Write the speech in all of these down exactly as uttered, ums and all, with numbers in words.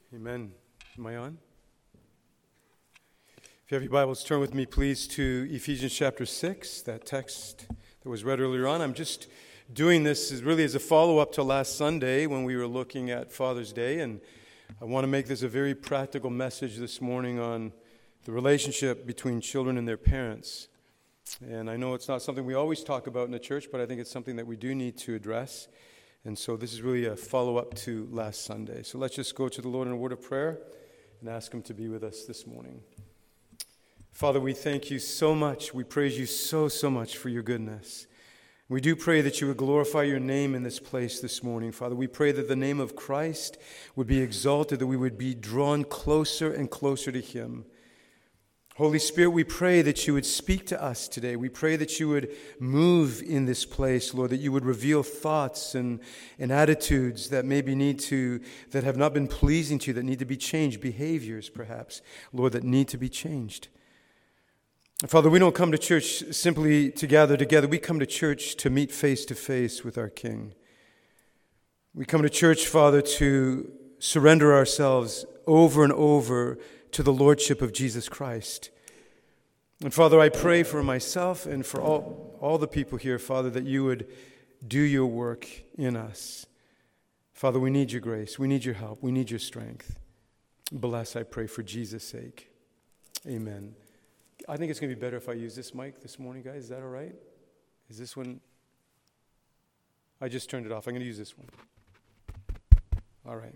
Amen. Am I on? If you have your Bibles, turn with me, please, to Ephesians chapter six, that text that was read earlier on. I'm just doing this as really as a follow-up to last Sunday when we were looking at Father's Day, and I want to make this a very practical message this morning on the relationship between children and their parents. And I know it's not something we always talk about in the church, but I think it's something that we do need to address. And so this is really a follow-up to last Sunday. So let's just go to the Lord in a word of prayer and ask Him to be with us this morning. Father, we thank you so much. We praise you so, so much for your goodness. We do pray that you would glorify your name in this place this morning. Father, we pray that the name of Christ would be exalted, that we would be drawn closer and closer to Him. Holy Spirit, we pray that you would speak to us today. We pray that you would move in this place, Lord, that you would reveal thoughts and, and attitudes that maybe need to, that have not been pleasing to you, that need to be changed, behaviors perhaps, Lord, that need to be changed. Father, we don't come to church simply to gather together. We come to church to meet face to face with our King. We come to church, Father, to surrender ourselves over and over to the Lordship of Jesus Christ. And Father, I pray for myself and for all, all the people here, Father, that you would do your work in us. Father, we need your grace. We need your help. We need your strength. Bless, I pray, for Jesus' sake. Amen. I think it's going to be better if I use this mic this morning, guys. Is that all right? Is this one? I just turned it off. I'm going to use this one. All right.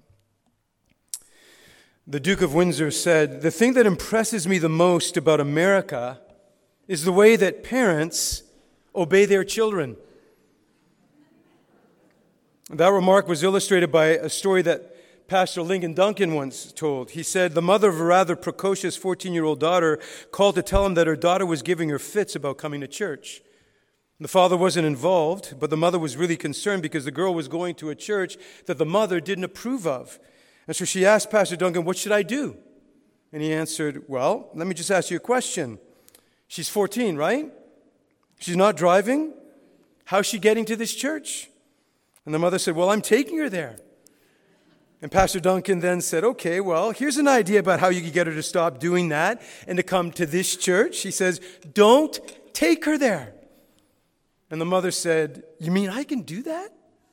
The Duke of Windsor said, "The thing that impresses me the most about America is the way that parents obey their children." That remark was illustrated by a story that Pastor Lincoln Duncan once told. He said, the mother of a rather precocious fourteen-year-old daughter called to tell him that her daughter was giving her fits about coming to church. The father wasn't involved, but the mother was really concerned because the girl was going to a church that the mother didn't approve of. And so she asked Pastor Duncan, "What should I do?" And he answered, "Well, let me just ask you a question. She's fourteen, right? She's not driving. How's she getting to this church?" And the mother said, "Well, I'm taking her there." And Pastor Duncan then said, "Okay, well, here's an idea about how you can get her to stop doing that and to come to this church." He says, "Don't take her there." And the mother said, "You mean I can do that?"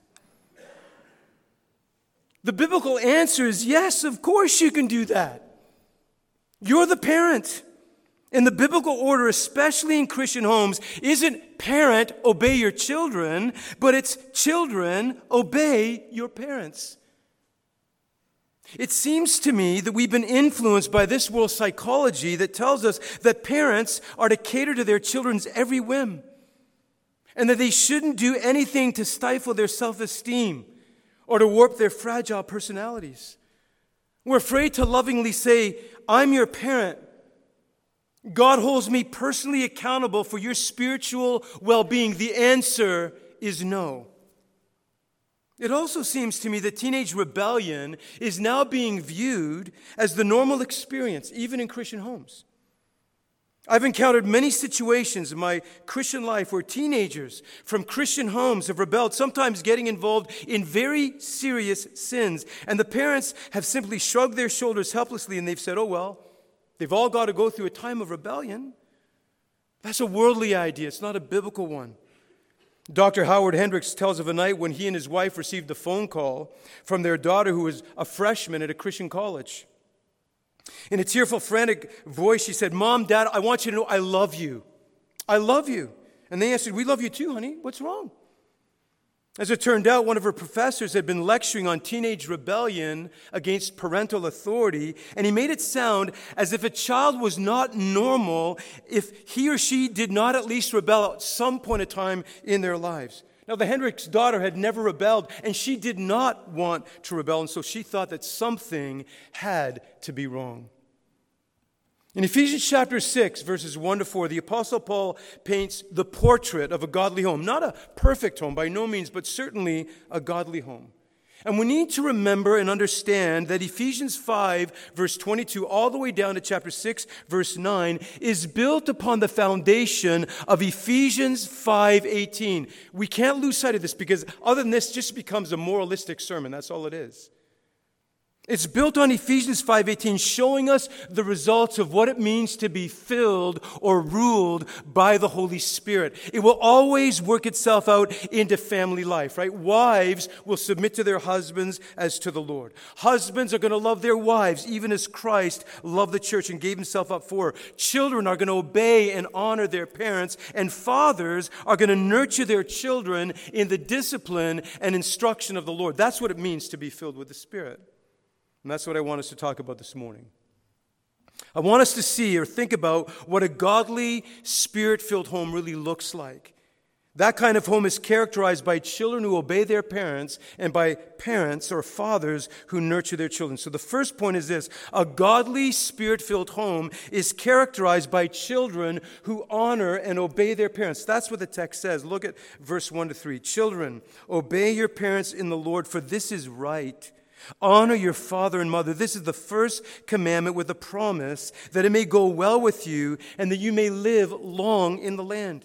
The biblical answer is yes, of course you can do that. You're the parent. And the biblical order, especially in Christian homes, isn't parent, obey your children, but it's children, obey your parents. It seems to me that we've been influenced by this world psychology that tells us that parents are to cater to their children's every whim and that they shouldn't do anything to stifle their self-esteem or to warp their fragile personalities. We're afraid to lovingly say, "I'm your parent. God holds me personally accountable for your spiritual well-being." The answer is no. It also seems to me that teenage rebellion is now being viewed as the normal experience, even in Christian homes. I've encountered many situations in my Christian life where teenagers from Christian homes have rebelled, sometimes getting involved in very serious sins. And the parents have simply shrugged their shoulders helplessly and they've said, "Oh, well, they've all got to go through a time of rebellion." That's a worldly idea. It's not a biblical one. Doctor Howard Hendricks tells of a night when he and his wife received a phone call from their daughter who was a freshman at a Christian college. In a tearful, frantic voice, she said, "Mom, Dad, I want you to know I love you. I love you." And they answered, "We love you too, honey. What's wrong?" As it turned out, one of her professors had been lecturing on teenage rebellion against parental authority, and he made it sound as if a child was not normal if he or she did not at least rebel at some point in time in their lives. Now, the Hendricks daughter had never rebelled, and she did not want to rebel, and so she thought that something had to be wrong. In Ephesians chapter six, verses one to four, the Apostle Paul paints the portrait of a godly home. Not a perfect home, by no means, but certainly a godly home. And we need to remember and understand that Ephesians five, verse twenty-two, all the way down to chapter six, verse nine, is built upon the foundation of Ephesians five eighteen. We can't lose sight of this because other than this, it just becomes a moralistic sermon. That's all it is. It's built on Ephesians five eighteen, showing us the results of what it means to be filled or ruled by the Holy Spirit. It will always work itself out into family life, right? Wives will submit to their husbands as to the Lord. Husbands are going to love their wives, even as Christ loved the church and gave himself up for her. Children are going to obey and honor their parents, and fathers are going to nurture their children in the discipline and instruction of the Lord. That's what it means to be filled with the Spirit. And that's what I want us to talk about this morning. I want us to see or think about what a godly, Spirit-filled home really looks like. That kind of home is characterized by children who obey their parents and by parents or fathers who nurture their children. So the first point is this: a godly, Spirit-filled home is characterized by children who honor and obey their parents. That's what the text says. Look at verse one to three. Children, obey your parents in the Lord, for this is right. Honor your father and mother. This is the first commandment with a promise that it may go well with you and that you may live long in the land.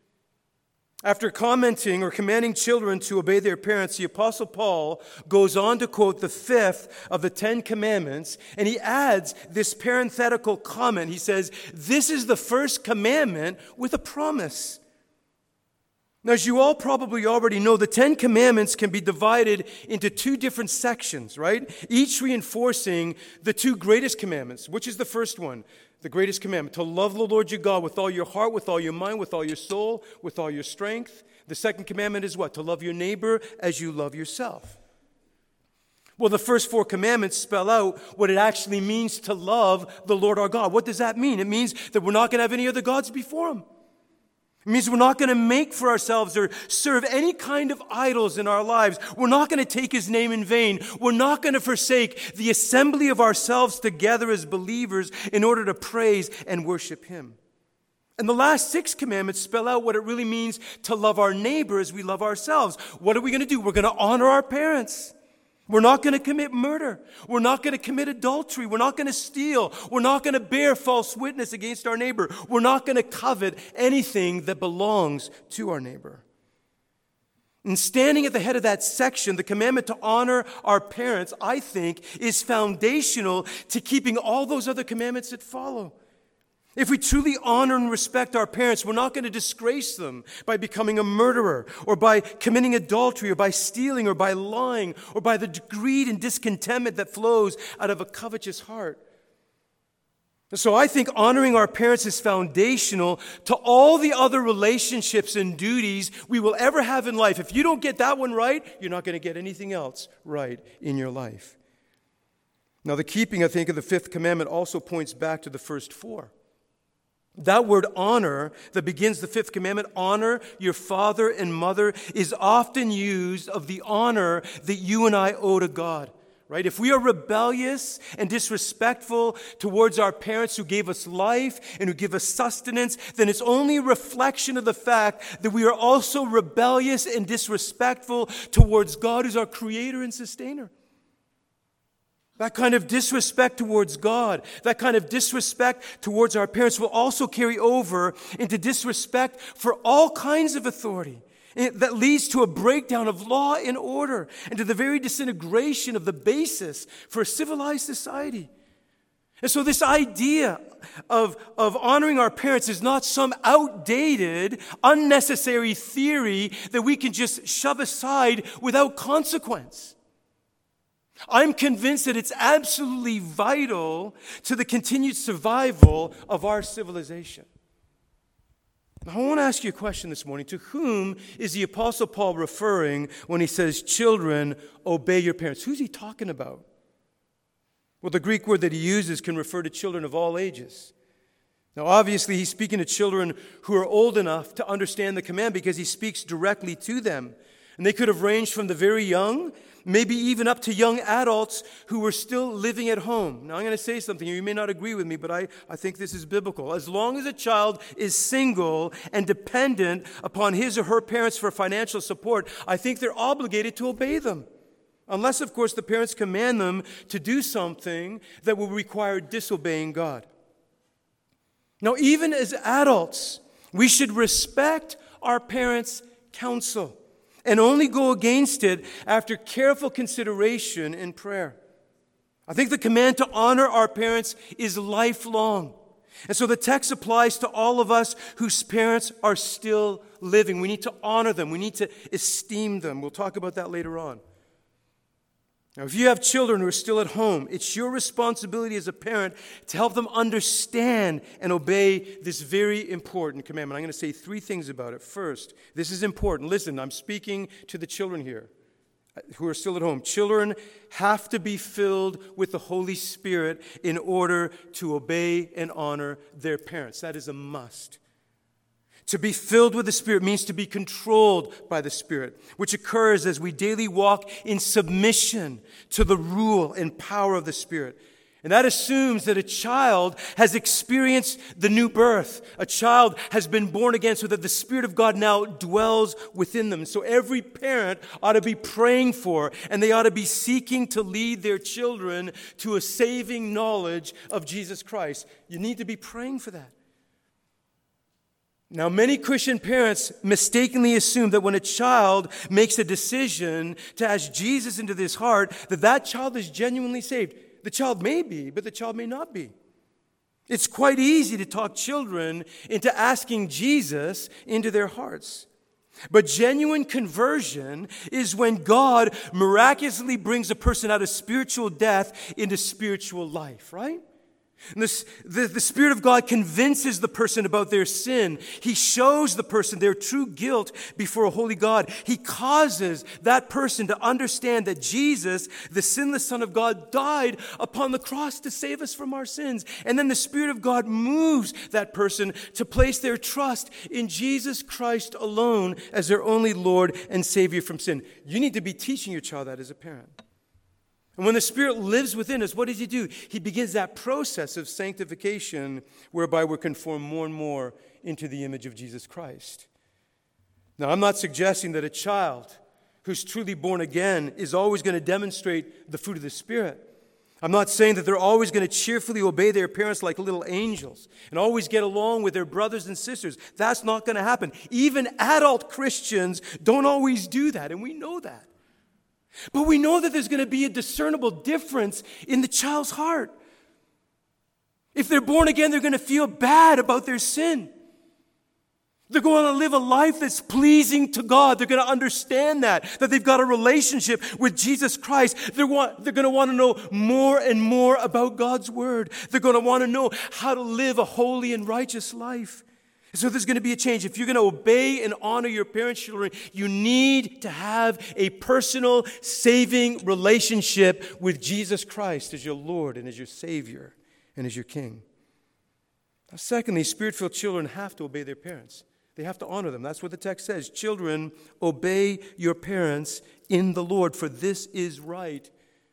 After commenting or commanding children to obey their parents, the Apostle Paul goes on to quote the fifth of the Ten Commandments, and he adds this parenthetical comment. He says, this is the first commandment with a promise. Now, as you all probably already know, the Ten Commandments can be divided into two different sections, right? Each reinforcing the two greatest commandments. Which is the first one? The greatest commandment, to love the Lord your God with all your heart, with all your mind, with all your soul, with all your strength. The second commandment is what? To love your neighbor as you love yourself. Well, the first four commandments spell out what it actually means to love the Lord our God. What does that mean? It means that we're not going to have any other gods before him. It means we're not going to make for ourselves or serve any kind of idols in our lives. We're not going to take his name in vain. We're not going to forsake the assembly of ourselves together as believers in order to praise and worship him. And the last six commandments spell out what it really means to love our neighbor as we love ourselves. What are we going to do? We're going to honor our parents. We're not going to commit murder. We're not going to commit adultery. We're not going to steal. We're not going to bear false witness against our neighbor. We're not going to covet anything that belongs to our neighbor. And standing at the head of that section, the commandment to honor our parents, I think, is foundational to keeping all those other commandments that follow. If we truly honor and respect our parents, we're not going to disgrace them by becoming a murderer or by committing adultery or by stealing or by lying or by the greed and discontentment that flows out of a covetous heart. And so I think honoring our parents is foundational to all the other relationships and duties we will ever have in life. If you don't get that one right, you're not going to get anything else right in your life. Now, the keeping, I think, of the fifth commandment also points back to the first four. That word honor that begins the fifth commandment, honor your father and mother, is often used of the honor that you and I owe to God, right? If we are rebellious and disrespectful towards our parents who gave us life and who give us sustenance, then it's only a reflection of the fact that we are also rebellious and disrespectful towards God, who's our creator and sustainer. That kind of disrespect towards God, that kind of disrespect towards our parents will also carry over into disrespect for all kinds of authority. That leads to a breakdown of law and order and to the very disintegration of the basis for a civilized society. And so this idea of, of honoring our parents is not some outdated, unnecessary theory that we can just shove aside without consequence. I'm convinced that it's absolutely vital to the continued survival of our civilization. Now, I want to ask you a question this morning. To whom is the Apostle Paul referring when he says, children, obey your parents? Who's he talking about? Well, the Greek word that he uses can refer to children of all ages. Now, obviously, he's speaking to children who are old enough to understand the command because he speaks directly to them. And they could have ranged from the very young, maybe even up to young adults who were still living at home. Now, I'm going to say something here. You may not agree with me, but I, I think this is biblical. As long as a child is single and dependent upon his or her parents for financial support, I think they're obligated to obey them. Unless, of course, the parents command them to do something that will require disobeying God. Now, even as adults, we should respect our parents' counsel and only go against it after careful consideration and prayer. I think the command to honor our parents is lifelong. And so the text applies to all of us whose parents are still living. We need to honor them. We need to esteem them. We'll talk about that later on. Now, if you have children who are still at home, it's your responsibility as a parent to help them understand and obey this very important commandment. I'm going to say three things about it. First, this is important. Listen, I'm speaking to the children here who are still at home. Children have to be filled with the Holy Spirit in order to obey and honor their parents. That is a must. To be filled with the Spirit means to be controlled by the Spirit, which occurs as we daily walk in submission to the rule and power of the Spirit. And that assumes that a child has experienced the new birth. A child has been born again so that the Spirit of God now dwells within them. So every parent ought to be praying for, and they ought to be seeking to lead their children to a saving knowledge of Jesus Christ. You need to be praying for that. Now, many Christian parents mistakenly assume that when a child makes a decision to ask Jesus into their heart, that that child is genuinely saved. The child may be, but the child may not be. It's quite easy to talk children into asking Jesus into their hearts. But genuine conversion is when God miraculously brings a person out of spiritual death into spiritual life, right? And this, the, the Spirit of God convinces the person about their sin. He shows the person their true guilt before a holy God. He causes that person to understand that Jesus, the sinless Son of God, died upon the cross to save us from our sins. And then the Spirit of God moves that person to place their trust in Jesus Christ alone as their only Lord and Savior from sin. You need to be teaching your child that as a parent. And when the Spirit lives within us, what does He do? He begins that process of sanctification whereby we're conformed more and more into the image of Jesus Christ. Now, I'm not suggesting that a child who's truly born again is always going to demonstrate the fruit of the Spirit. I'm not saying that they're always going to cheerfully obey their parents like little angels and always get along with their brothers and sisters. That's not going to happen. Even adult Christians don't always do that, and we know that. But we know that there's going to be a discernible difference in the child's heart. If they're born again, they're going to feel bad about their sin. They're going to live a life that's pleasing to God. They're going to understand that, that they've got a relationship with Jesus Christ. They're, want, they're going to want to know more and more about God's Word. They're going to want to know how to live a holy and righteous life. So there's going to be a change. If you're going to obey and honor your parents' children, you need to have a personal, saving relationship with Jesus Christ as your Lord and as your Savior and as your King. Now, secondly, Spirit-filled children have to obey their parents. They have to honor them. That's what the text says. Children, obey your parents in the Lord, for this is right.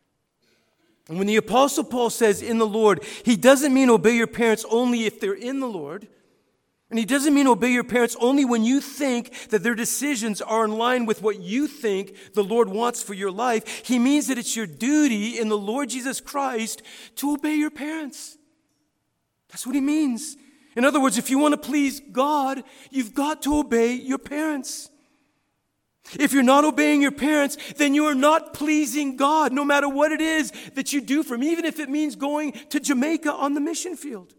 And when the Apostle Paul says in the Lord, he doesn't mean obey your parents only if they're in the Lord. And he doesn't mean obey your parents only when you think that their decisions are in line with what you think the Lord wants for your life. He means that it's your duty in the Lord Jesus Christ to obey your parents. That's what he means. In other words, if you want to please God, you've got to obey your parents. If you're not obeying your parents, then you are not pleasing God, no matter what it is that you do for him, even if it means going to Jamaica on the mission field.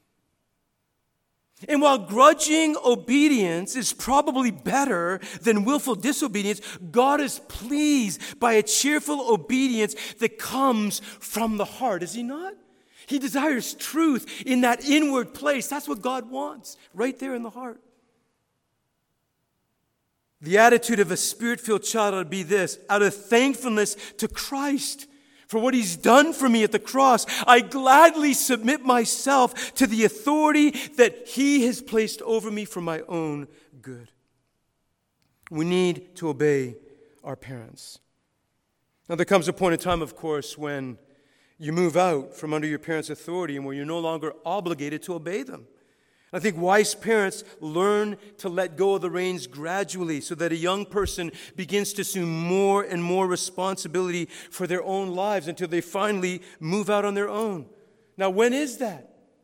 And while grudging obedience is probably better than willful disobedience, God is pleased by a cheerful obedience that comes from the heart, is he not? He desires truth in that inward place. That's what God wants, right there in the heart. The attitude of a Spirit-filled child ought to be this: out of thankfulness to Christ for what he's done for me at the cross, I gladly submit myself to the authority that he has placed over me for my own good. We need to obey our parents. Now, there comes a point in time, of course, when you move out from under your parents' authority and where you're no longer obligated to obey them. I think wise parents learn to let go of the reins gradually so that a young person begins to assume more and more responsibility for their own lives until they finally move out on their own. Now, when is that?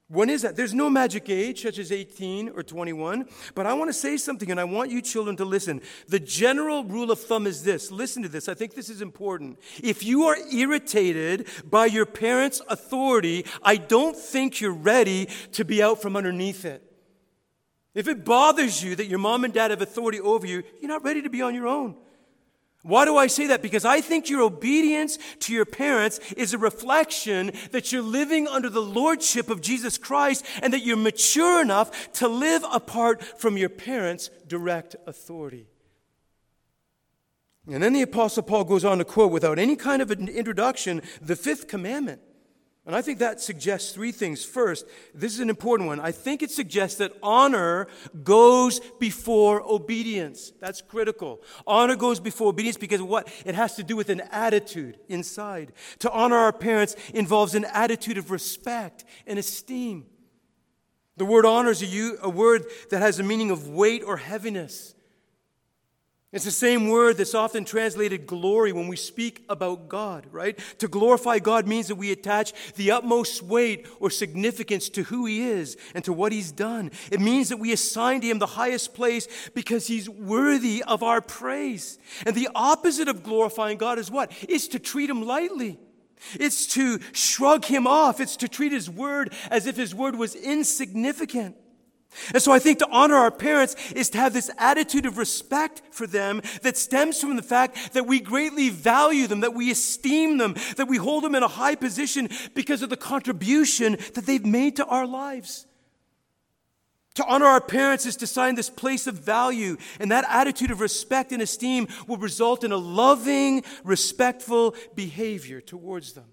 When is that? There's no magic age, such as eighteen or twenty-one. But I want to say something, and I want you children to listen. The general rule of thumb is this. Listen to this. I think this is important. If you are irritated by your parents' authority, I don't think you're ready to be out from underneath it. If it bothers you that your mom and dad have authority over you, you're not ready to be on your own. Why do I say that? Because I think your obedience to your parents is a reflection that you're living under the lordship of Jesus Christ and that you're mature enough to live apart from your parents' direct authority. And then the Apostle Paul goes on to quote, without any kind of an introduction, the fifth commandment. And I think that suggests three things. First, this is an important one. I think it suggests that honor goes before obedience. That's critical. Honor goes before obedience because of what? It has to do with an attitude inside. To honor our parents involves an attitude of respect and esteem. The word honor is a, a word that has a meaning of weight or heaviness. It's the same word that's often translated glory when we speak about God, right? To glorify God means that we attach the utmost weight or significance to who He is and to what He's done. It means that we assign to Him the highest place because He's worthy of our praise. And the opposite of glorifying God is what? It's to treat Him lightly. It's to shrug Him off. It's to treat His word as if His word was insignificant. And so I think to honor our parents is to have this attitude of respect for them that stems from the fact that we greatly value them, that we esteem them, that we hold them in a high position because of the contribution that they've made to our lives. To honor our parents is to assign this place of value, and that attitude of respect and esteem will result in a loving, respectful behavior towards them.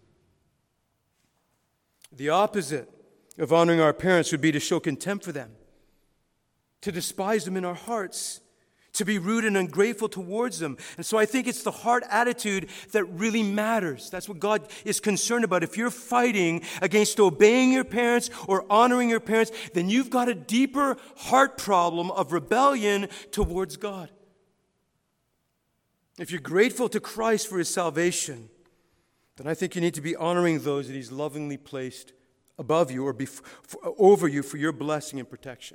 The opposite of honoring our parents would be to show contempt for them, to despise them in our hearts, to be rude and ungrateful towards them. And so I think it's the heart attitude that really matters. That's what God is concerned about. If you're fighting against obeying your parents or honoring your parents, then you've got a deeper heart problem of rebellion towards God. If you're grateful to Christ for His salvation, then I think you need to be honoring those that He's lovingly placed above you or bef- over you for your blessing and protection.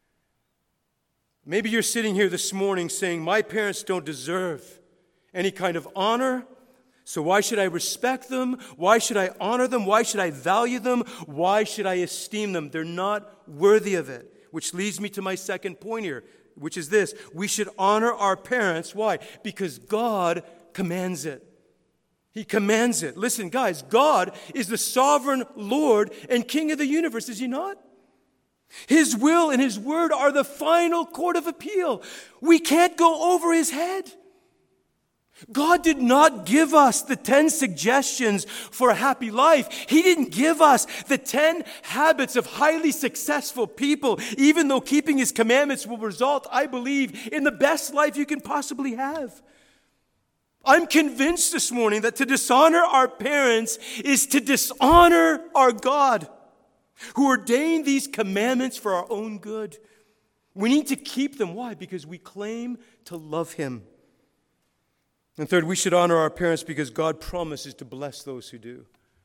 Maybe you're sitting here this morning saying, my parents don't deserve any kind of honor, so why should I respect them? Why should I honor them? Why should I value them? Why should I esteem them? They're not worthy of it. Which leads me to my second point here, which is this. We should honor our parents. Why? Because God commands it. He commands it. Listen, guys, God is the sovereign Lord and King of the universe, is He not? His will and His word are the final court of appeal. We can't go over His head. God did not give us the ten suggestions for a happy life. He didn't give us the ten habits of highly successful people, even though keeping His commandments will result, I believe, in the best life you can possibly have. I'm convinced this morning that to dishonor our parents is to dishonor our God, who ordained these commandments for our own good. We need to keep them. Why? Because we claim to love Him. And third, we should honor our parents because God promises to bless those who do.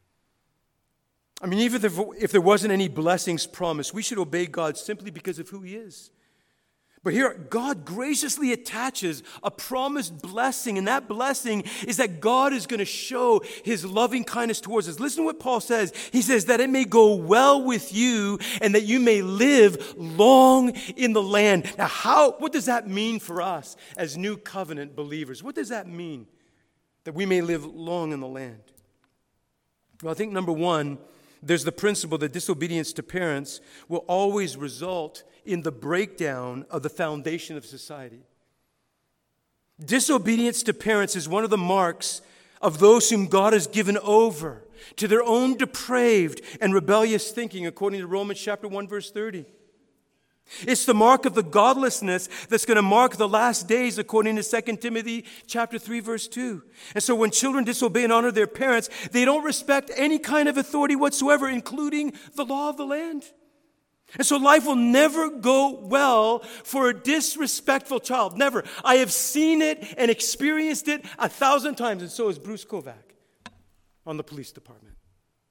I mean, even if there wasn't any blessings promised, we should obey God simply because of who He is. But here, God graciously attaches a promised blessing, and that blessing is that God is going to show His loving kindness towards us. Listen to what Paul says. He says that it may go well with you and that you may live long in the land. Now, how? What does that mean for us as new covenant believers? What does that mean, that we may live long in the land? Well, I think number one, there's the principle that disobedience to parents will always result in the breakdown of the foundation of society. Disobedience to parents is one of the marks of those whom God has given over to their own depraved and rebellious thinking, according to Romans chapter one, verse thirty. It's the mark of the godlessness that's going to mark the last days, according to Second Timothy chapter three, verse two. And so when children disobey and honor their parents, they don't respect any kind of authority whatsoever, including the law of the land. And so life will never go well for a disrespectful child. Never. I have seen it and experienced it a thousand times, and so has Bruce Kovac on the police department.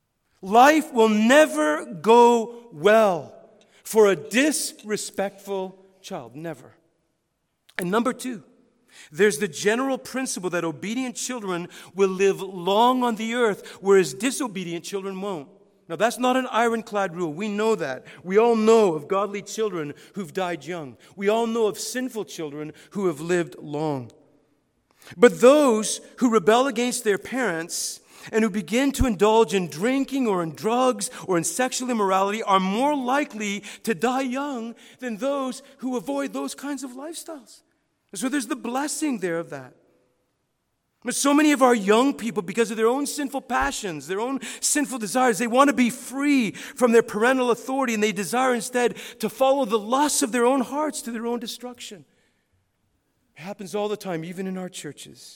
Life will never go well for a disrespectful child. Never. And number two, there's the general principle that obedient children will live long on the earth, whereas disobedient children won't. Now, that's not an ironclad rule. We know that. We all know of godly children who've died young. We all know of sinful children who have lived long. But those who rebel against their parents and who begin to indulge in drinking or in drugs or in sexual immorality are more likely to die young than those who avoid those kinds of lifestyles. So there's the blessing there of that. But so many of our young people, because of their own sinful passions, their own sinful desires, they want to be free from their parental authority, and they desire instead to follow the lusts of their own hearts to their own destruction. It happens all the time, even in our churches.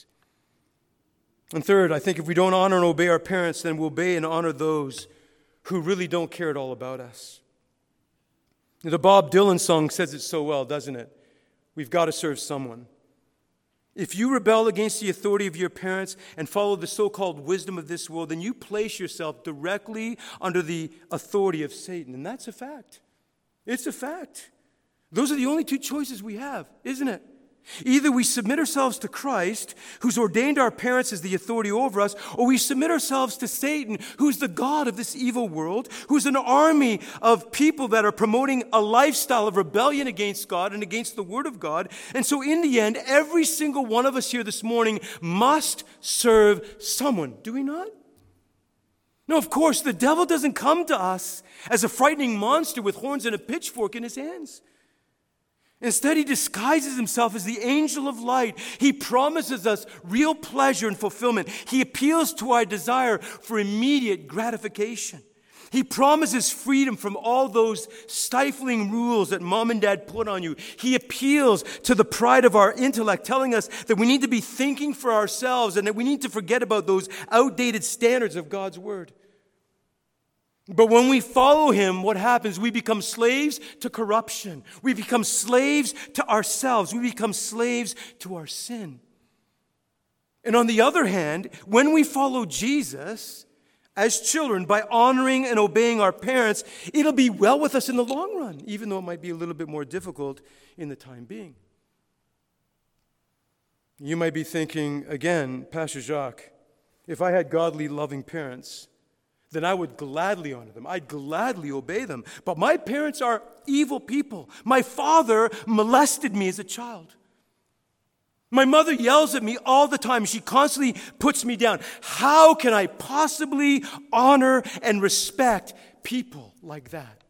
And third, I think if we don't honor and obey our parents, then we'll obey and honor those who really don't care at all about us. The Bob Dylan song says it so well, doesn't it? We've got to serve someone. If you rebel against the authority of your parents and follow the so-called wisdom of this world, then you place yourself directly under the authority of Satan. And that's a fact. It's a fact. Those are the only two choices we have, isn't it? Either we submit ourselves to Christ, who's ordained our parents as the authority over us, or we submit ourselves to Satan, who's the god of this evil world, who's an army of people that are promoting a lifestyle of rebellion against God and against the Word of God. And so in the end, every single one of us here this morning must serve someone. Do we not? No, of course, the devil doesn't come to us as a frightening monster with horns and a pitchfork in his hands. Instead, he disguises himself as the angel of light. He promises us real pleasure and fulfillment. He appeals to our desire for immediate gratification. He promises freedom from all those stifling rules that mom and dad put on you. He appeals to the pride of our intellect, telling us that we need to be thinking for ourselves and that we need to forget about those outdated standards of God's Word. But when we follow him, what happens? We become slaves to corruption. We become slaves to ourselves. We become slaves to our sin. And on the other hand, when we follow Jesus as children by honoring and obeying our parents, it'll be well with us in the long run, even though it might be a little bit more difficult in the time being. You might be thinking, again, Pastor Jacques, if I had godly, loving parents, then I would gladly honor them. I'd gladly obey them. But my parents are evil people. My father molested me as a child. My mother yells at me all the time. She constantly puts me down. How can I possibly honor and respect people like that?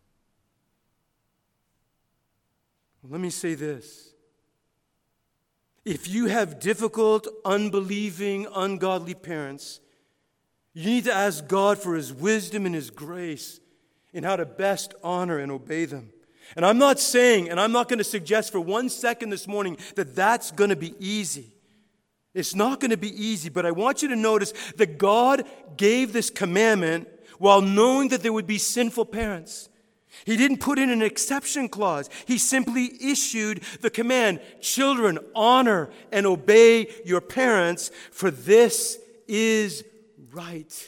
Well, let me say this. If you have difficult, unbelieving, ungodly parents, you need to ask God for His wisdom and His grace in how to best honor and obey them. And I'm not saying, and I'm not going to suggest for one second this morning that that's going to be easy. It's not going to be easy, but I want you to notice that God gave this commandment while knowing that there would be sinful parents. He didn't put in an exception clause. He simply issued the command, children, honor and obey your parents, for this is right.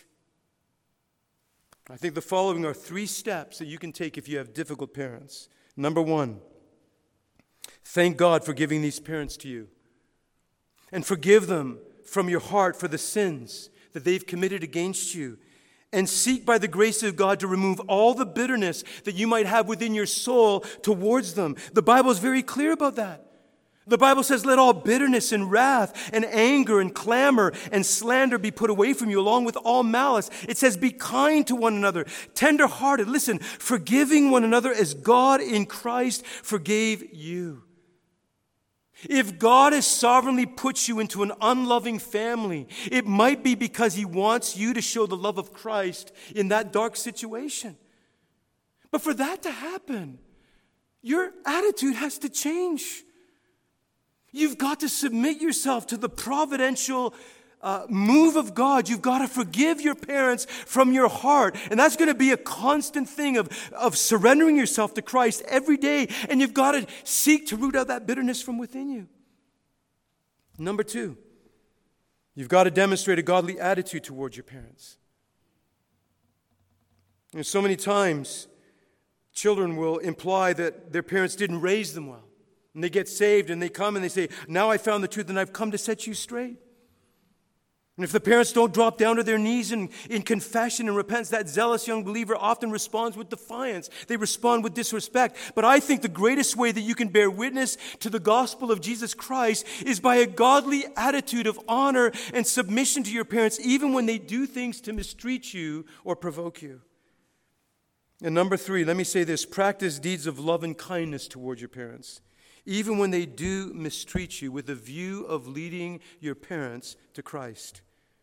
I think the following are three steps that you can take if you have difficult parents. Number one, thank God for giving these parents to you. And forgive them from your heart for the sins that they've committed against you. And seek by the grace of God to remove all the bitterness that you might have within your soul towards them. The Bible is very clear about that. The Bible says, let all bitterness and wrath and anger and clamor and slander be put away from you, along with all malice. It says, be kind to one another, tender-hearted. Listen, forgiving one another as God in Christ forgave you. If God has sovereignly put you into an unloving family, it might be because He wants you to show the love of Christ in that dark situation. But for that to happen, your attitude has to change. You've got to submit yourself to the providential uh, move of God. You've got to forgive your parents from your heart. And that's going to be a constant thing of, of surrendering yourself to Christ every day. And you've got to seek to root out that bitterness from within you. Number two, you've got to demonstrate a godly attitude towards your parents. And so many times, children will imply that their parents didn't raise them well. And they get saved and they come and they say, now I found the truth and I've come to set you straight. And if the parents don't drop down to their knees in, in confession and repentance, that zealous young believer often responds with defiance. They respond with disrespect. But I think the greatest way that you can bear witness to the gospel of Jesus Christ is by a godly attitude of honor and submission to your parents, even when they do things to mistreat you or provoke you. And number three, let me say this, practice deeds of love and kindness towards your parents, even when they do mistreat you, with a view of leading your parents to Christ.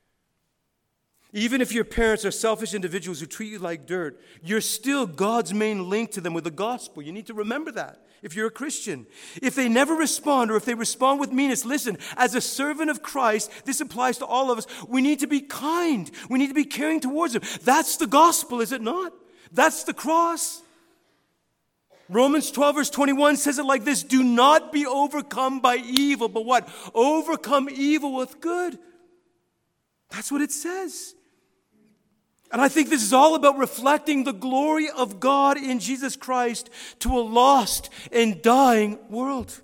Even if your parents are selfish individuals who treat you like dirt, you're still God's main link to them with the gospel. You need to remember that if you're a Christian. If they never respond, or if they respond with meanness, listen, as a servant of Christ, this applies to all of us, we need to be kind. We need to be caring towards them. That's the gospel, is it not? That's the cross. Romans twelve verse twenty-one says it like this, do not be overcome by evil, but what? Overcome evil with good. That's what it says. And I think this is all about reflecting the glory of God in Jesus Christ to a lost and dying world.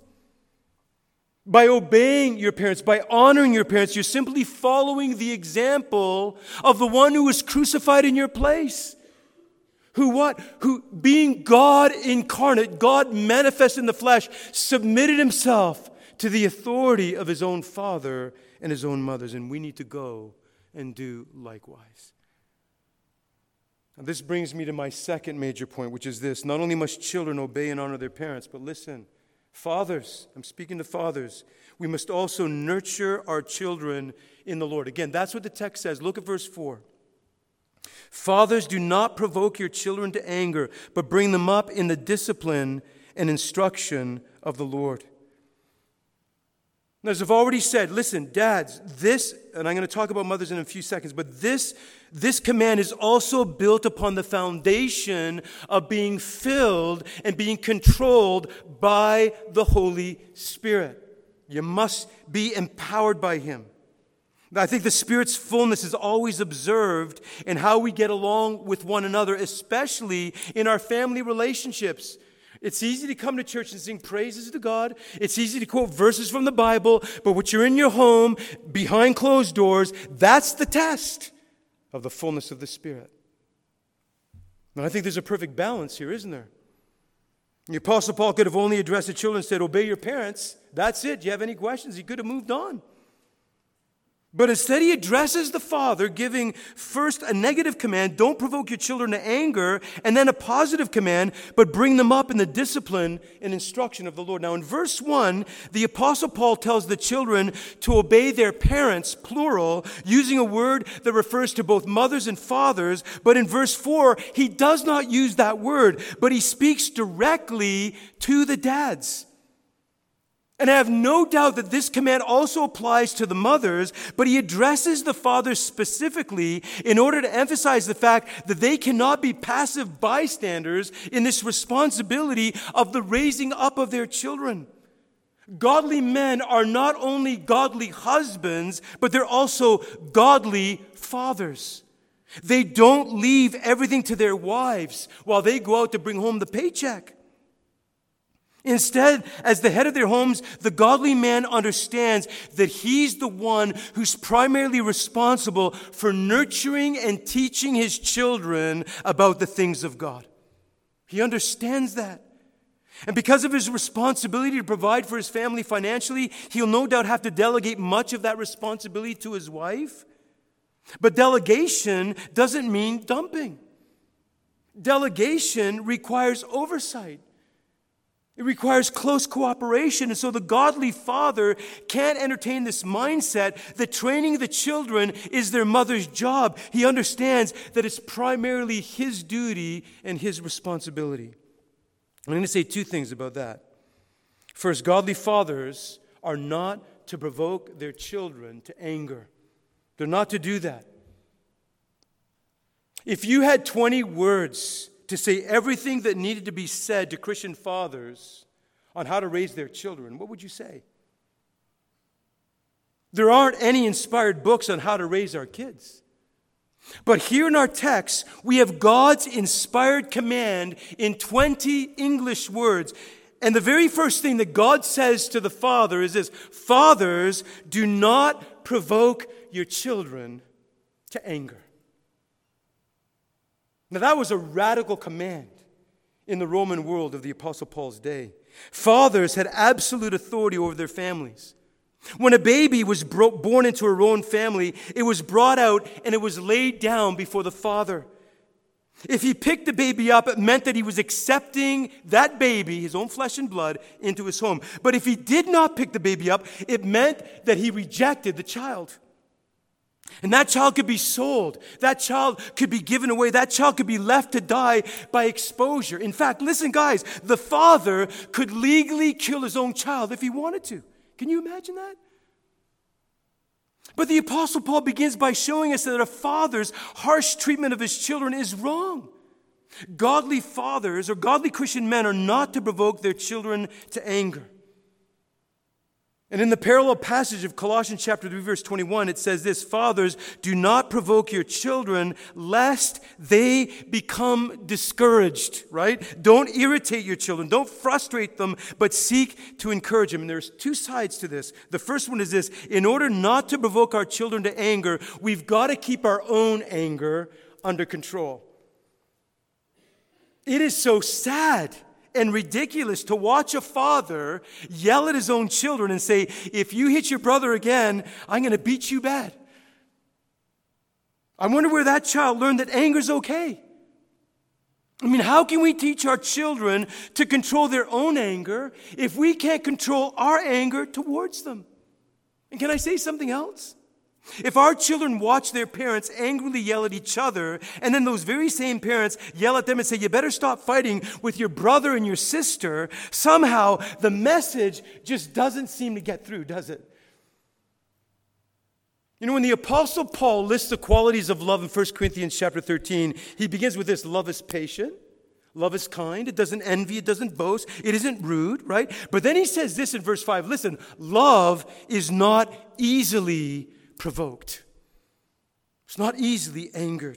By obeying your parents, by honoring your parents, you're simply following the example of the one who was crucified in your place. Who what? Who, being God incarnate, God manifest in the flesh, submitted himself to the authority of his own father and his own mothers. And we need to go and do likewise. Now, this brings me to my second major point, which is this. Not only must children obey and honor their parents, but listen, fathers, I'm speaking to fathers, we must also nurture our children in the Lord. Again, that's what the text says. Look at verse four. Fathers, do not provoke your children to anger, but bring them up in the discipline and instruction of the Lord. Now, as I've already said, listen, dads, this, and I'm going to talk about mothers in a few seconds, but this, this command is also built upon the foundation of being filled and being controlled by the Holy Spirit. You must be empowered by him. I think the Spirit's fullness is always observed in how we get along with one another, especially in our family relationships. It's easy to come to church and sing praises to God. It's easy to quote verses from the Bible, but what you're in your home, behind closed doors, that's the test of the fullness of the Spirit. And I think there's a perfect balance here, isn't there? The Apostle Paul could have only addressed the children and said, obey your parents. That's it. Do you have any questions? He could have moved on. But instead he addresses the father, giving first a negative command, don't provoke your children to anger, and then a positive command, but bring them up in the discipline and instruction of the Lord. Now in verse one, the Apostle Paul tells the children to obey their parents, plural, using a word that refers to both mothers and fathers. But in verse four, he does not use that word, but he speaks directly to the dads. And I have no doubt that this command also applies to the mothers, but he addresses the fathers specifically in order to emphasize the fact that they cannot be passive bystanders in this responsibility of the raising up of their children. Godly men are not only godly husbands, but they're also godly fathers. They don't leave everything to their wives while they go out to bring home the paycheck. Instead, as the head of their homes, the godly man understands that he's the one who's primarily responsible for nurturing and teaching his children about the things of God. He understands that. And because of his responsibility to provide for his family financially, he'll no doubt have to delegate much of that responsibility to his wife. But delegation doesn't mean dumping. Delegation requires oversight. It requires close cooperation. And so the godly father can't entertain this mindset that training the children is their mother's job. He understands that it's primarily his duty and his responsibility. I'm going to say two things about that. First, godly fathers are not to provoke their children to anger. They're not to do that. If you had twenty words to say everything that needed to be said to Christian fathers on how to raise their children, what would you say? There aren't any inspired books on how to raise our kids. But here in our text, we have God's inspired command in twenty English words. And the very first thing that God says to the father is this: fathers, do not provoke your children to anger. Now that was a radical command in the Roman world of the Apostle Paul's day. Fathers had absolute authority over their families. When a baby was bro- born into a own family, it was brought out and it was laid down before the father. If he picked the baby up, it meant that he was accepting that baby, his own flesh and blood, into his home. But if he did not pick the baby up, it meant that he rejected the child. And that child could be sold. That child could be given away. That child could be left to die by exposure. In fact, listen, guys, the father could legally kill his own child if he wanted to. Can you imagine that? But the Apostle Paul begins by showing us that a father's harsh treatment of his children is wrong. Godly fathers or godly Christian men are not to provoke their children to anger. And in the parallel passage of Colossians chapter three, verse twenty-one, it says this: fathers, do not provoke your children lest they become discouraged, right? Don't irritate your children. Don't frustrate them, but seek to encourage them. And there's two sides to this. The first one is this: in order not to provoke our children to anger, we've got to keep our own anger under control. It is so sad and ridiculous to watch a father yell at his own children and say, if you hit your brother again, I'm going to beat you bad. I wonder where that child learned that anger's okay. I mean, how can we teach our children to control their own anger if we can't control our anger towards them? And can I say something else? If our children watch their parents angrily yell at each other, and then those very same parents yell at them and say, you better stop fighting with your brother and your sister, somehow the message just doesn't seem to get through, does it? You know, when the Apostle Paul lists the qualities of love in First Corinthians chapter thirteen, he begins with this: love is patient, love is kind, it doesn't envy, it doesn't boast, it isn't rude, right? But then he says this in verse five, listen, love is not easily provoked. It's not easily angered.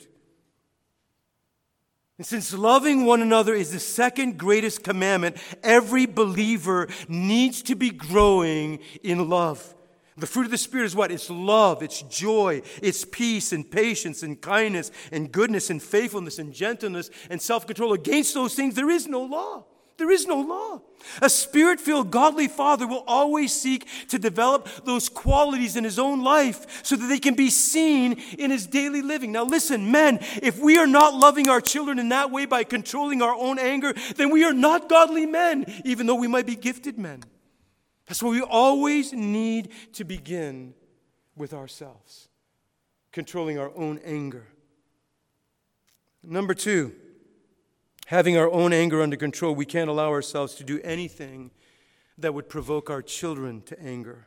And since loving one another is the second greatest commandment, every believer needs to be growing in love. The fruit of the Spirit is what? It's love, it's joy, it's peace and patience and kindness and goodness and faithfulness and gentleness and self-control. Against those things there is no law. There is no law. A Spirit-filled, godly father will always seek to develop those qualities in his own life so that they can be seen in his daily living. Now listen, men, if we are not loving our children in that way by controlling our own anger, then we are not godly men, even though we might be gifted men. That's why we always need to begin with ourselves, controlling our own anger. Number two, having our own anger under control, we can't allow ourselves to do anything that would provoke our children to anger.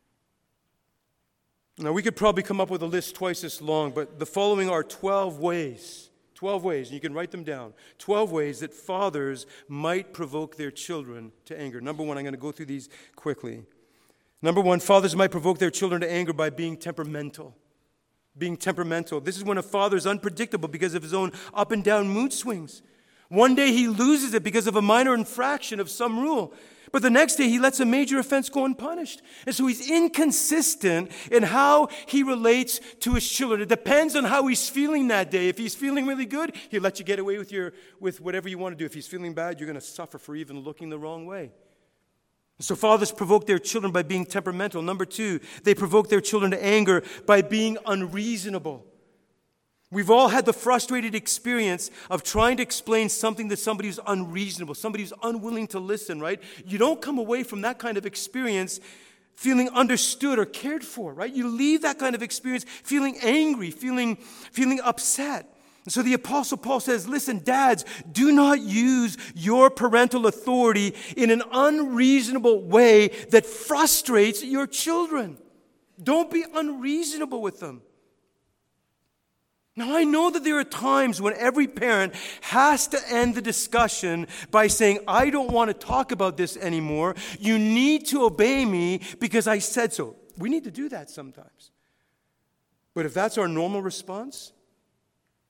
Now, we could probably come up with a list twice as long, but the following are twelve ways, twelve ways, and you can write them down, twelve ways that fathers might provoke their children to anger. Number one, I'm going to go through these quickly. Number one, fathers might provoke their children to anger by being temperamental. Being temperamental. This is when a father is unpredictable because of his own up and down mood swings. One day he loses it because of a minor infraction of some rule. But the next day he lets a major offense go unpunished. And so he's inconsistent in how he relates to his children. It depends on how he's feeling that day. If he's feeling really good, he'll let you get away with your with whatever you want to do. If he's feeling bad, you're going to suffer for even looking the wrong way. So fathers provoke their children by being temperamental. Number two, they provoke their children to anger by being unreasonable. We've all had the frustrated experience of trying to explain something to somebody who's unreasonable, somebody who's unwilling to listen, right? You don't come away from that kind of experience feeling understood or cared for, right? You leave that kind of experience feeling angry, feeling, feeling upset. And so the Apostle Paul says, listen, dads, do not use your parental authority in an unreasonable way that frustrates your children. Don't be unreasonable with them. Now, I know that there are times when every parent has to end the discussion by saying, I don't want to talk about this anymore. You need to obey me because I said so. We need to do that sometimes. But if that's our normal response,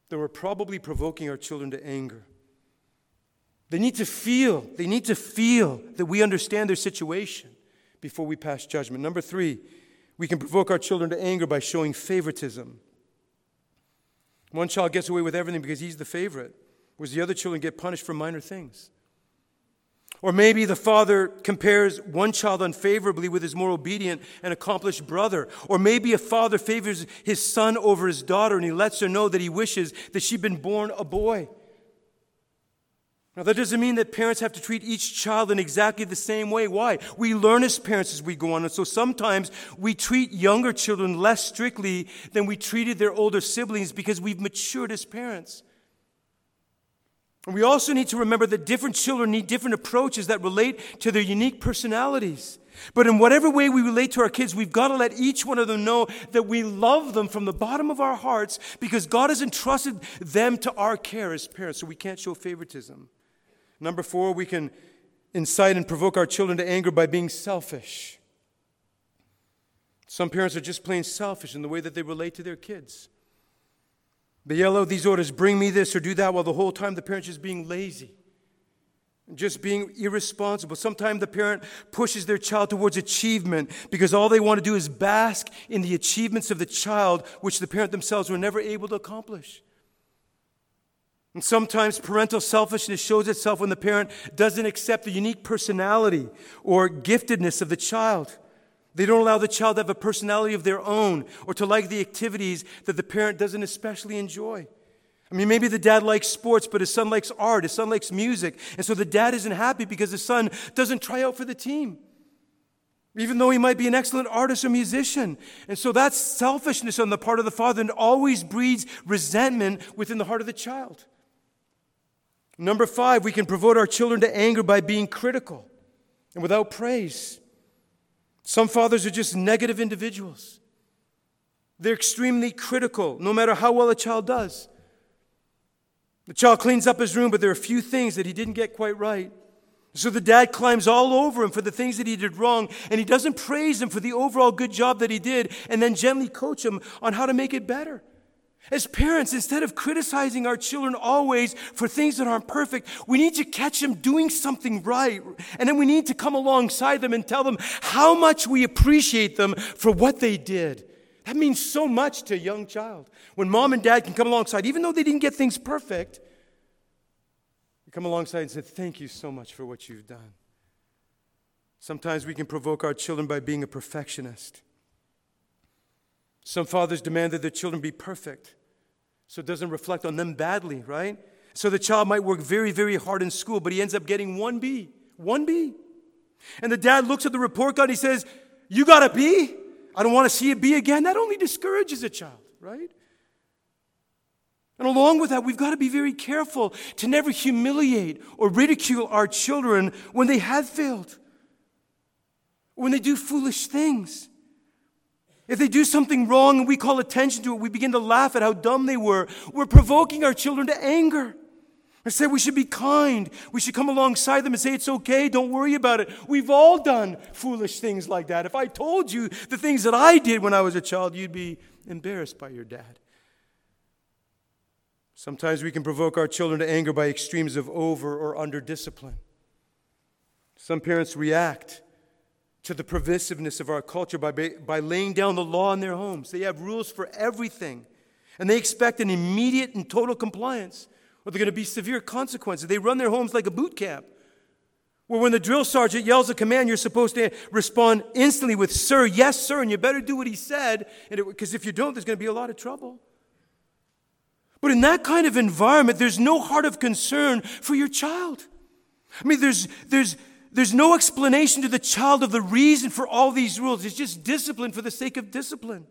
then we're probably provoking our children to anger. They need to feel, they need to feel that we understand their situation before we pass judgment. Number three, we can provoke our children to anger by showing favoritism. One child gets away with everything because he's the favorite, whereas the other children get punished for minor things. Or maybe the father compares one child unfavorably with his more obedient and accomplished brother. Or maybe a father favors his son over his daughter and he lets her know that he wishes that she'd been born a boy. Now, that doesn't mean that parents have to treat each child in exactly the same way. Why? We learn as parents as we go on. And so sometimes we treat younger children less strictly than we treated their older siblings because we've matured as parents. And we also need to remember that different children need different approaches that relate to their unique personalities. But in whatever way we relate to our kids, we've got to let each one of them know that we love them from the bottom of our hearts because God has entrusted them to our care as parents, so we can't show favoritism. Number four, we can incite and provoke our children to anger by being selfish. Some parents are just plain selfish in the way that they relate to their kids. They yell out these orders, bring me this or do that, while the whole time the parent's just being lazy, just being irresponsible. Sometimes the parent pushes their child towards achievement because all they want to do is bask in the achievements of the child, which the parent themselves were never able to accomplish. And sometimes parental selfishness shows itself when the parent doesn't accept the unique personality or giftedness of the child. They don't allow the child to have a personality of their own or to like the activities that the parent doesn't especially enjoy. I mean, maybe the dad likes sports, but his son likes art, his son likes music, and so the dad isn't happy because his son doesn't try out for the team, even though he might be an excellent artist or musician. And so that's selfishness on the part of the father and always breeds resentment within the heart of the child. Number five, we can provoke our children to anger by being critical and without praise. Some fathers are just negative individuals. They're extremely critical, no matter how well a child does. The child cleans up his room, but there are a few things that he didn't get quite right. So the dad climbs all over him for the things that he did wrong, and he doesn't praise him for the overall good job that he did, and then gently coach him on how to make it better. As parents, instead of criticizing our children always for things that aren't perfect, we need to catch them doing something right. And then we need to come alongside them and tell them how much we appreciate them for what they did. That means so much to a young child. When mom and dad can come alongside, even though they didn't get things perfect, we come alongside and say, thank you so much for what you've done. Sometimes we can provoke our children by being a perfectionist. Some fathers demand that their children be perfect, so it doesn't reflect on them badly, right? So the child might work very, very hard in school, but he ends up getting one B. One B. And the dad looks at the report card and he says, you got a B? I don't want to see a B again. That only discourages a child, right? And along with that, we've got to be very careful to never humiliate or ridicule our children when they have failed, when they do foolish things. If they do something wrong and we call attention to it, we begin to laugh at how dumb they were. We're provoking our children to anger. I say we should be kind. We should come alongside them and say, it's okay, don't worry about it. We've all done foolish things like that. If I told you the things that I did when I was a child, you'd be embarrassed by your dad. Sometimes we can provoke our children to anger by extremes of over or under discipline. Some parents react to the pervasiveness of our culture by, by laying down the law in their homes. They have rules for everything, and they expect an immediate and total compliance, or they're going to be severe consequences. They run their homes like a boot camp, where when the drill sergeant yells a command, you're supposed to respond instantly with, sir, yes, sir, and you better do what he said, because if you don't, there's going to be a lot of trouble. But in that kind of environment, there's no heart of concern for your child. I mean, there's there's There's no explanation to the child of the reason for all these rules. It's just discipline for the sake of discipline.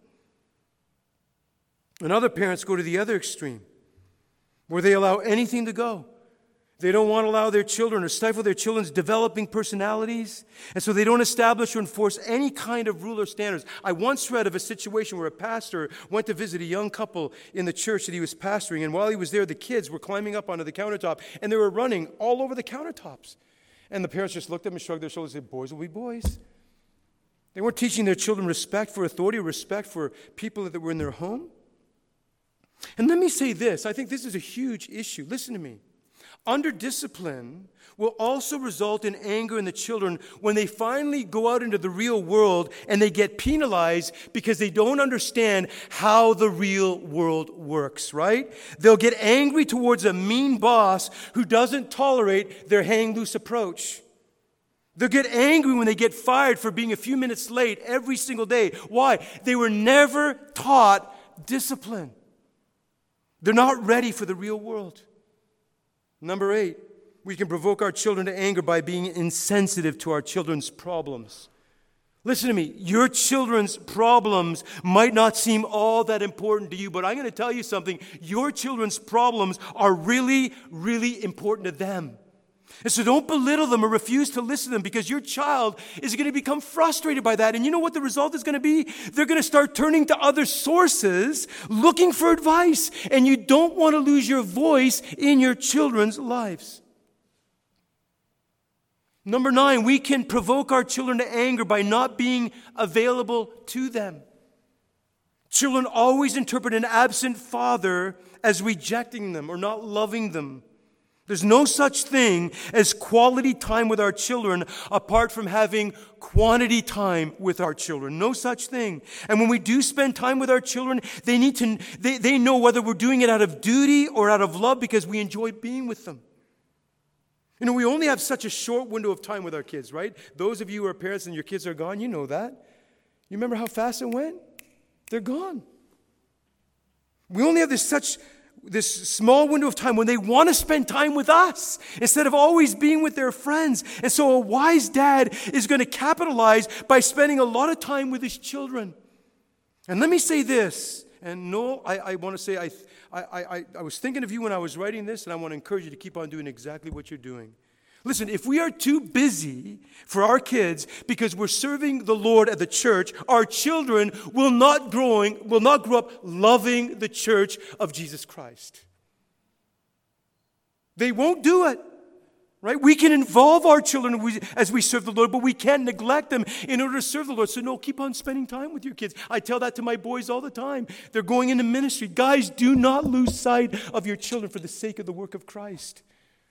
And other parents go to the other extreme, where they allow anything to go. They don't want to allow their children or stifle their children's developing personalities, and so they don't establish or enforce any kind of rule or standards. I once read of a situation where a pastor went to visit a young couple in the church that he was pastoring, and while he was there, the kids were climbing up onto the countertop, and they were running all over the countertops. And the parents just looked at them and shrugged their shoulders and said, boys will be boys. They weren't teaching their children respect for authority, respect for people that were in their home. And let me say this. I think this is a huge issue. Listen to me. Under discipline will also result in anger in the children when they finally go out into the real world and they get penalized because they don't understand how the real world works, right? They'll get angry towards a mean boss who doesn't tolerate their hang loose approach. They'll get angry when they get fired for being a few minutes late every single day. Why? They were never taught discipline. They're not ready for the real world. Number eight, we can provoke our children to anger by being insensitive to our children's problems. Listen to me. Your children's problems might not seem all that important to you, but I'm going to tell you something. Your children's problems are really, really important to them. And so don't belittle them or refuse to listen to them, because your child is going to become frustrated by that. And you know what the result is going to be? They're going to start turning to other sources, looking for advice. And you don't want to lose your voice in your children's lives. Number nine, we can provoke our children to anger by not being available to them. Children always interpret an absent father as rejecting them or not loving them. There's no such thing as quality time with our children apart from having quantity time with our children. No such thing. And when we do spend time with our children, they need to, they, they know whether we're doing it out of duty or out of love because we enjoy being with them. You know, we only have such a short window of time with our kids, right? Those of you who are parents and your kids are gone, you know that. You remember how fast it went? They're gone. We only have this such... this small window of time when they want to spend time with us instead of always being with their friends. And so a wise dad is going to capitalize by spending a lot of time with his children. And let me say this, and no, I, I want to say, I, I, I, I was thinking of you when I was writing this, and I want to encourage you to keep on doing exactly what you're doing. Listen, if we are too busy for our kids because we're serving the Lord at the church, our children will not growing will not grow up loving the church of Jesus Christ. They won't do it. Right? We can involve our children as we serve the Lord, but we can't neglect them in order to serve the Lord. So no, keep on spending time with your kids. I tell that to my boys all the time. They're going into ministry. Guys, do not lose sight of your children for the sake of the work of Christ.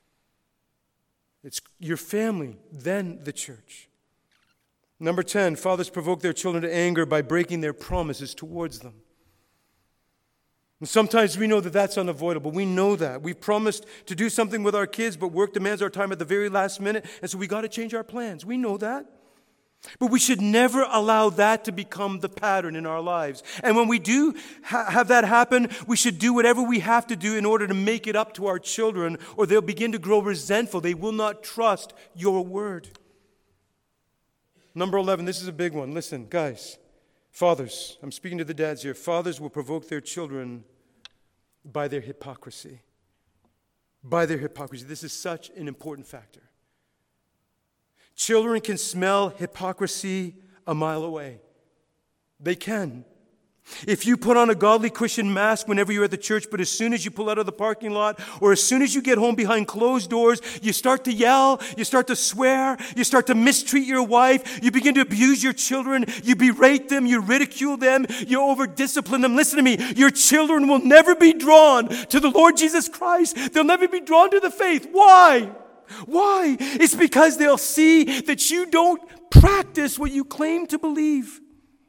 It's your family, then the church. Number ten, fathers provoke their children to anger by breaking their promises towards them. And sometimes we know that that's unavoidable. We know that. We've promised to do something with our kids, but work demands our time at the very last minute, and so we got to change our plans. We know that. But we should never allow that to become the pattern in our lives. And when we do ha- have that happen, we should do whatever we have to do in order to make it up to our children, or they'll begin to grow resentful. They will not trust your word. Number eleven, this is a big one. Listen, guys, fathers, I'm speaking to the dads here. Fathers will provoke their children by their hypocrisy. By their hypocrisy. This is such an important factor. Children can smell hypocrisy a mile away. They can. If you put on a godly Christian mask whenever you're at the church, but as soon as you pull out of the parking lot, or as soon as you get home behind closed doors, you start to yell, you start to swear, you start to mistreat your wife, you begin to abuse your children, you berate them, you ridicule them, you over-discipline them. Listen to me, your children will never be drawn to the Lord Jesus Christ. They'll never be drawn to the faith. Why? Why? It's because they'll see that you don't practice what you claim to believe.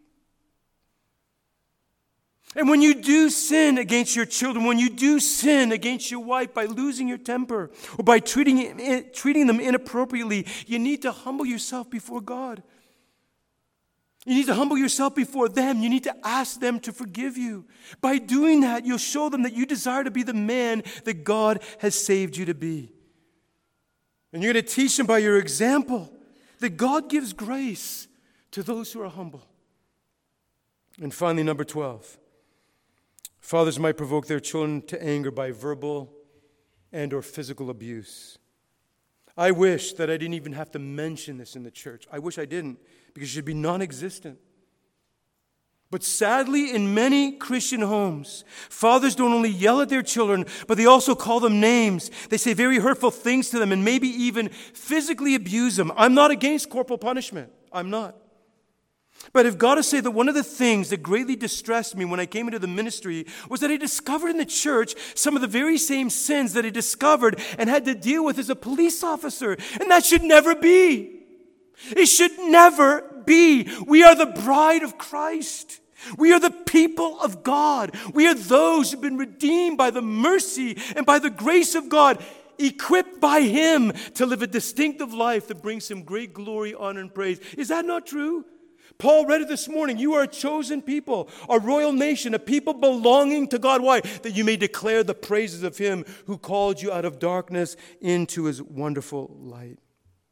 And when you do sin against your children, when you do sin against your wife by losing your temper or by treating, treating them inappropriately, you need to humble yourself before God. You need to humble yourself before them. You need to ask them to forgive you. By doing that, you'll show them that you desire to be the man that God has saved you to be. And you're going to teach them by your example that God gives grace to those who are humble. And finally, number twelve. Fathers might provoke their children to anger by verbal and or physical abuse. I wish that I didn't even have to mention this in the church. I wish I didn't, because it should be non-existent. But sadly, in many Christian homes, fathers don't only yell at their children, but they also call them names. They say very hurtful things to them and maybe even physically abuse them. I'm not against corporal punishment. I'm not. But I've got to say that one of the things that greatly distressed me when I came into the ministry was that I discovered in the church some of the very same sins that I discovered and had to deal with as a police officer. And that should never be. It should never be. We are the bride of Christ. We are the people of God. We are those who've been redeemed by the mercy and by the grace of God, equipped by Him to live a distinctive life that brings Him great glory, honor, and praise. Is that not true? Paul read it this morning. You are a chosen people, a royal nation, a people belonging to God. Why? That you may declare the praises of Him who called you out of darkness into His wonderful light.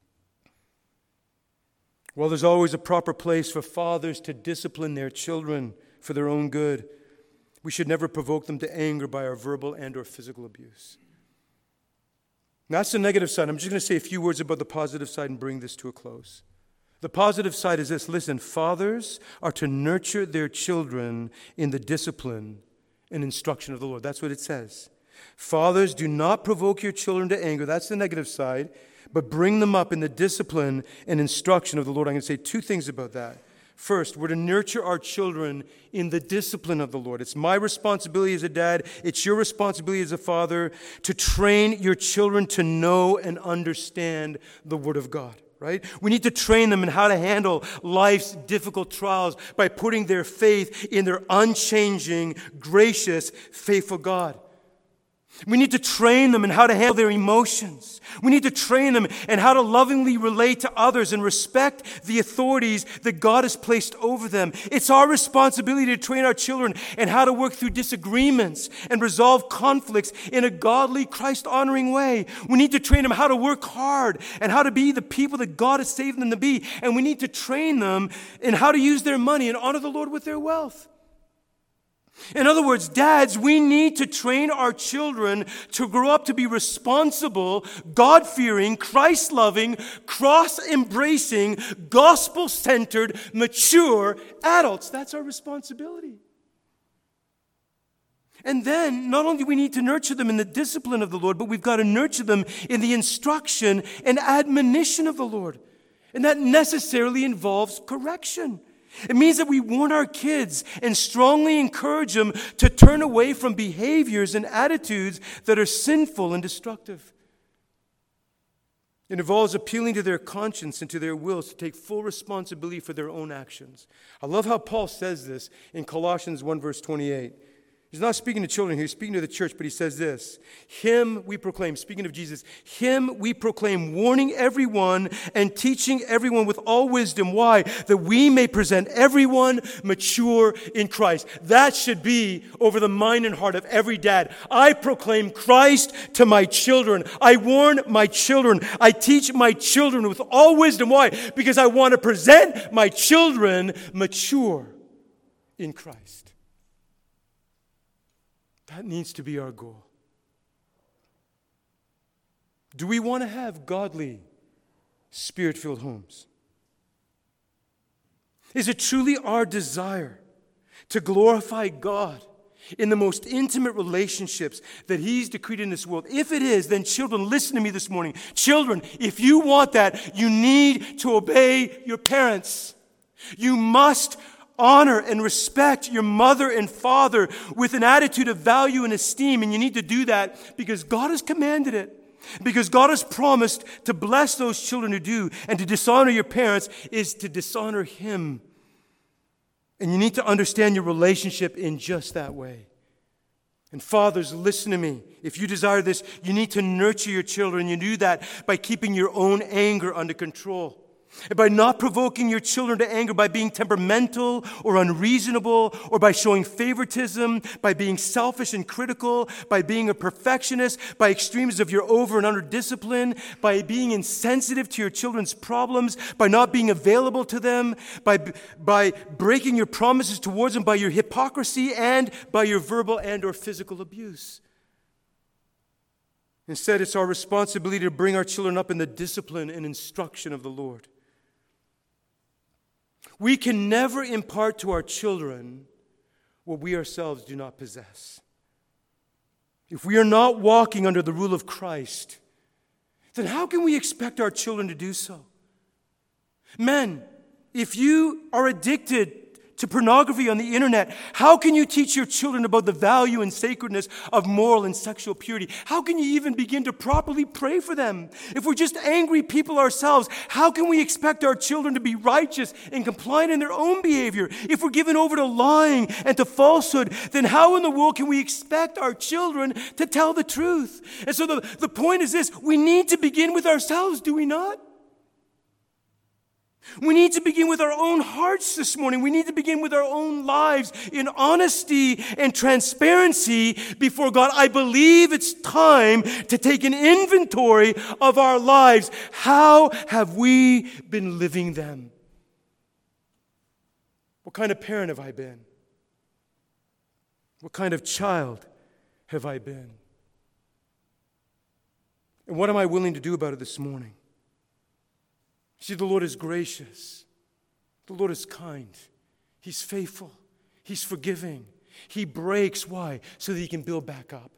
Well, there's always a proper place for fathers to discipline their children for their own good. We should never provoke them to anger by our verbal and or physical abuse. That's the negative side. I'm just going to say a few words about the positive side and bring this to a close. The positive side is this. Listen, fathers are to nurture their children in the discipline and instruction of the Lord. That's what it says. Fathers, do not provoke your children to anger. That's the negative side. But bring them up in the discipline and instruction of the Lord. I'm going to say two things about that. First, we're to nurture our children in the discipline of the Lord. It's my responsibility as a dad, it's your responsibility as a father to train your children to know and understand the Word of God, right? We need to train them in how to handle life's difficult trials by putting their faith in their unchanging, gracious, faithful God. We need to train them in how to handle their emotions. We need to train them in how to lovingly relate to others and respect the authorities that God has placed over them. It's our responsibility to train our children in how to work through disagreements and resolve conflicts in a godly, Christ-honoring way. We need to train them how to work hard and how to be the people that God has saved them to be. And we need to train them in how to use their money and honor the Lord with their wealth. In other words, dads, we need to train our children to grow up to be responsible, God-fearing, Christ-loving, cross-embracing, gospel-centered, mature adults. That's our responsibility. And then, not only do we need to nurture them in the discipline of the Lord, but we've got to nurture them in the instruction and admonition of the Lord. And that necessarily involves correction. It means that we warn our kids and strongly encourage them to turn away from behaviors and attitudes that are sinful and destructive. It involves appealing to their conscience and to their wills to take full responsibility for their own actions. I love how Paul says this in Colossians one verse twenty-eight. He's not speaking to children here, he's speaking to the church, but he says this, Him we proclaim, speaking of Jesus, Him we proclaim, warning everyone and teaching everyone with all wisdom. Why? That we may present everyone mature in Christ. That should be over the mind and heart of every dad. I proclaim Christ to my children. I warn my children. I teach my children with all wisdom. Why? Because I want to present my children mature in Christ. That needs to be our goal. Do we want to have godly, Spirit-filled homes? Is it truly our desire to glorify God in the most intimate relationships that He's decreed in this world? If it is, then children, listen to me this morning. Children, if you want that, you need to obey your parents. You must honor and respect your mother and father with an attitude of value and esteem. And you need to do that because God has commanded it. Because God has promised to bless those children who do. And to dishonor your parents is to dishonor Him. And you need to understand your relationship in just that way. And fathers, listen to me. If you desire this, you need to nurture your children. You do that by keeping your own anger under control. And by not provoking your children to anger, by being temperamental or unreasonable, or by showing favoritism, by being selfish and critical, by being a perfectionist, by extremes of your over and under discipline, by being insensitive to your children's problems, by not being available to them, by, by breaking your promises towards them, by your hypocrisy, and by your verbal and or physical abuse. Instead, it's our responsibility to bring our children up in the discipline and instruction of the Lord. We can never impart to our children what we ourselves do not possess. If we are not walking under the rule of Christ, then how can we expect our children to do so? Men, If you are addicted to pornography on the internet, how can you teach your children about the value and sacredness of moral and sexual purity? How can you even begin to properly pray for them? If we're just angry people ourselves, how can we expect our children to be righteous and compliant in their own behavior? If we're given over to lying and to falsehood, then how in the world can we expect our children to tell the truth? And so the, the point is this: we need to begin with ourselves, do we not? We need to begin with our own hearts this morning. We need to begin with our own lives in honesty and transparency before God. I believe it's time to take an inventory of our lives. How have we been living them? What kind of parent have I been? What kind of child have I been? And what am I willing to do about it this morning? See, the Lord is gracious. The Lord is kind. He's faithful. He's forgiving. He breaks. Why? So that He can build back up.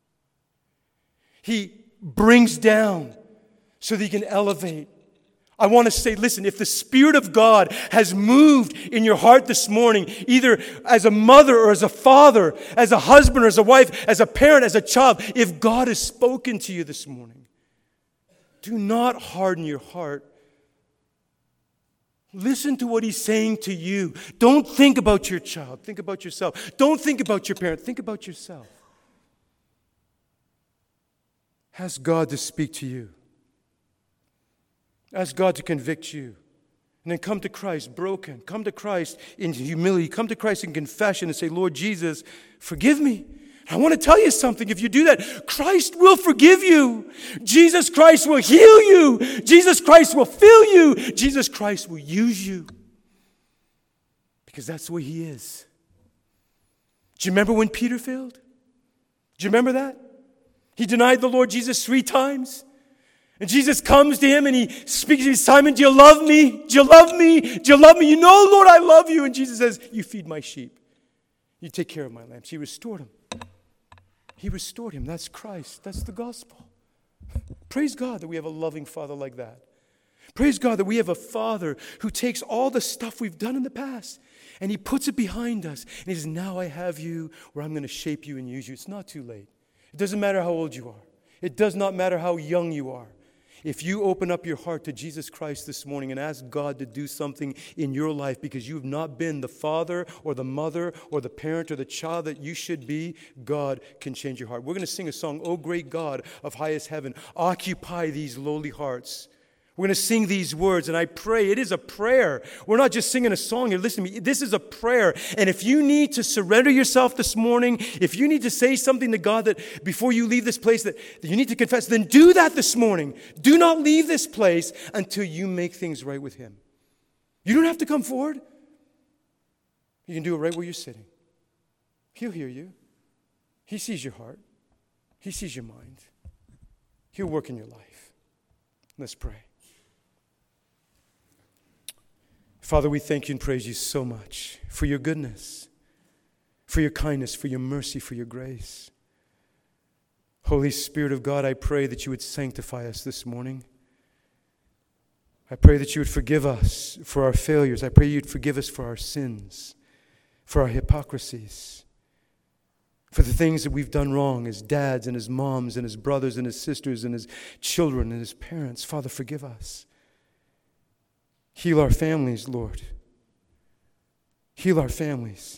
He brings down so that He can elevate. I want to say, listen, if the Spirit of God has moved in your heart this morning, either as a mother or as a father, as a husband or as a wife, as a parent, as a child, if God has spoken to you this morning, do not harden your heart. Listen to what He's saying to you. Don't think about your child. Think about yourself. Don't think about your parent. Think about yourself. Ask God to speak to you. Ask God to convict you. And then come to Christ broken. Come to Christ in humility. Come to Christ in confession and say, Lord Jesus, forgive me. I want to tell you something. If you do that, Christ will forgive you. Jesus Christ will heal you. Jesus Christ will fill you. Jesus Christ will use you. Because that's the way He is. Do you remember when Peter failed? Do you remember that? He denied the Lord Jesus three times. And Jesus comes to him and He speaks to him, Simon, do you love me? Do you love me? Do you love me? You know, Lord, I love you. And Jesus says, you feed my sheep. You take care of my lambs. He restored him. He restored him. That's Christ. That's the gospel. Praise God that we have a loving Father like that. Praise God that we have a Father who takes all the stuff we've done in the past and He puts it behind us. And He says, now I have you where I'm going to shape you and use you. It's not too late. It doesn't matter how old you are. It does not matter how young you are. If you open up your heart to Jesus Christ this morning and ask God to do something in your life because you've not been the father or the mother or the parent or the child that you should be, God can change your heart. We're going to sing a song, O Great God of Highest Heaven, occupy these lowly hearts. We're going to sing these words, and I pray, it is a prayer. We're not just singing a song here. Listen to me. This is a prayer. And if you need to surrender yourself this morning, if you need to say something to God that before you leave this place that, that you need to confess, then do that this morning. Do not leave this place until you make things right with Him. You don't have to come forward. You can do it right where you're sitting. He'll hear you. He sees your heart. He sees your mind. He'll work in your life. Let's pray. Father, we thank You and praise You so much for Your goodness, for Your kindness, for Your mercy, for Your grace. Holy Spirit of God, I pray that You would sanctify us this morning. I pray that You would forgive us for our failures. I pray You'd forgive us for our sins, for our hypocrisies, for the things that we've done wrong as dads and as moms and as brothers and as sisters and as children and as parents. Father, forgive us. Heal our families, Lord. Heal our families.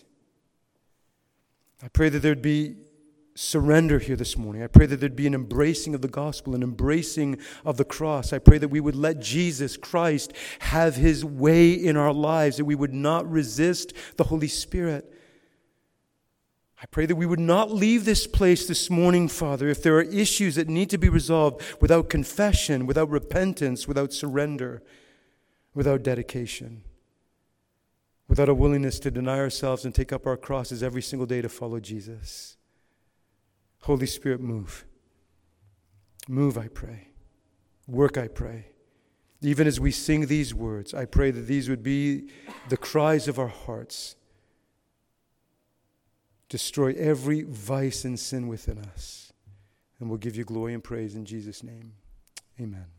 I pray that there'd be surrender here this morning. I pray that there'd be an embracing of the gospel, an embracing of the cross. I pray that we would let Jesus Christ have His way in our lives, that we would not resist the Holy Spirit. I pray that we would not leave this place this morning, Father, if there are issues that need to be resolved without confession, without repentance, without surrender, without dedication, without a willingness to deny ourselves and take up our crosses every single day to follow Jesus. Holy Spirit, move. Move, I pray. Work, I pray. Even as we sing these words, I pray that these would be the cries of our hearts. Destroy every vice and sin within us. And we'll give You glory and praise in Jesus' name. Amen.